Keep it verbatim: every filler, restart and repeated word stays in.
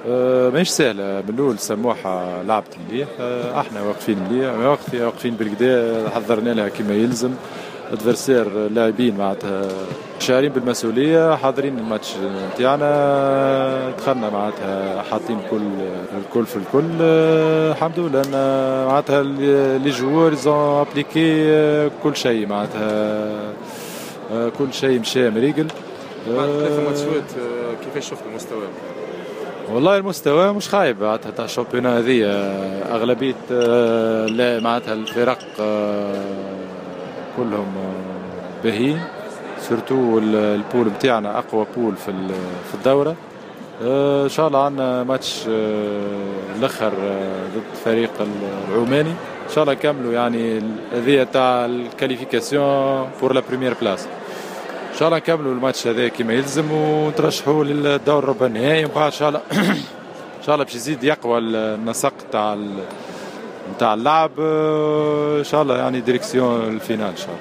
أه ماهيش سهله. من الاول سموحه لعبت مليح، أه احنا واقفين مليح، واقفين واقفين بالكدا، حضرنا لها كما يلزم. ادفرسير لاعبين معناتها شاعرين بالمسؤوليه، حاضرين الماتش نتاعنا، دخلنا معناتها حاطين كل الكل في الكل. أه الحمد لله ان معناتها لي جوور زون ابليكي كل شيء، معناتها أه كل شيء مشى مريقل. بعد ثلاث ماتشات كيفاش شفت المستوى؟ والله المستوى مش خايب معناتها تاع الشامبيونات هذه. اغلبيه لا معناتها الفرق كلهم باهيين، سورتو البول نتاعنا اقوى بول في في الدوره. ان شاء الله عندنا ماتش الاخر ضد الفريق العماني، ان شاء الله نكملوا يعني هذه تاع الكاليفيكاسيون بور لا بريمير بلاس. ان شاء الله نكملوا الماتش هذا كما يلزم ونترشحوا للدور الربع النهائي، ومن بعد ان شاء الله ان شاء الله باش يزيد يقوى النسق تاع تاع اللعب ان شاء الله، يعني ديريكسيون الفينال ان شاء الله.